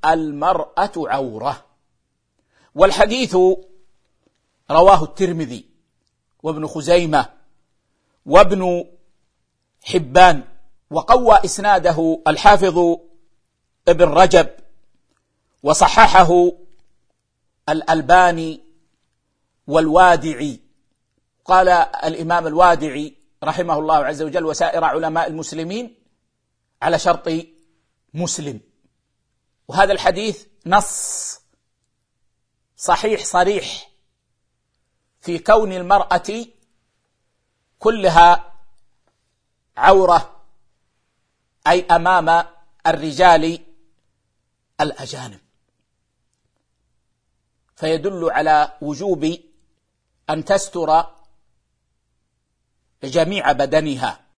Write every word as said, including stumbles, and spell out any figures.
المرأة عورة. والحديث رواه الترمذي وابن خزيمة وابن حبان، وقوى إسناده الحافظ ابن رجب، وصححه الألباني والوادعي. قال الإمام الوادعي رحمه الله عز وجل وسائر علماء المسلمين على شرط مسلم. وهذا الحديث نص صحيح صريح في كون المرأة كلها عورة، أي أمام الرجال الأجانب، فيدل على وجوب أن تستر جميع بدنها.